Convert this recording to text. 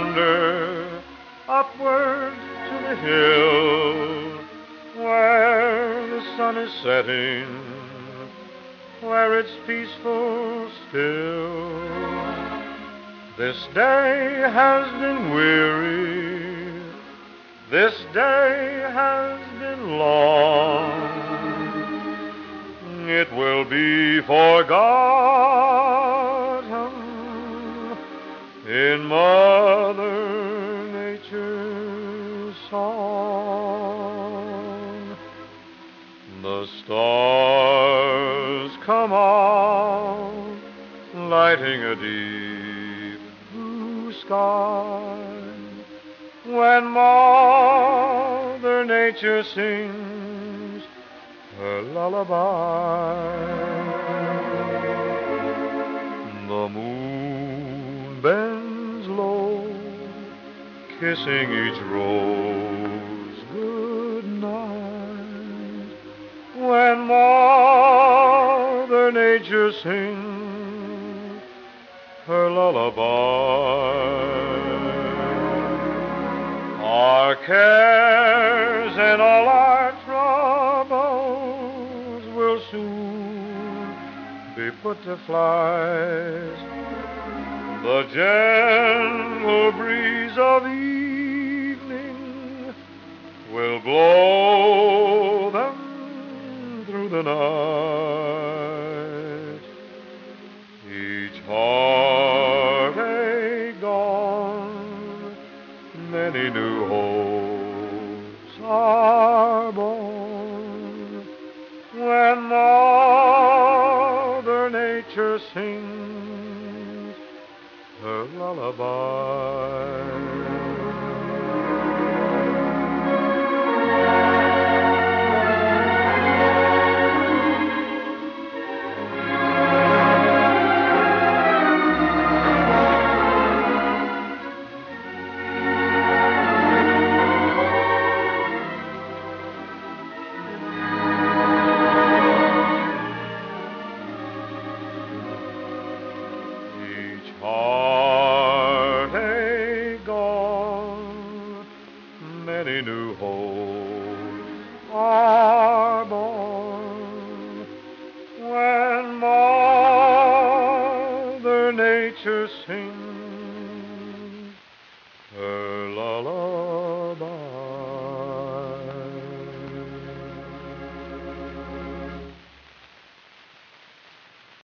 wander upward to the hill where the sun is setting, where it's peaceful still. This day has been weary, this day has been long. It will be forgotten in Mother Nature's song. The stars come out, lighting a deep blue sky, when Mother Nature sings her lullaby. The moon bends low, kissing each rose good night, when Mother Nature sings her lullaby. Our cares and all our troubles will soon be put to flight. The gentle breeze of evening will blow them through the night. Each heartache gone, many new hopes are born, when Mother Nature sings her lullaby. Heartache gone, many new hopes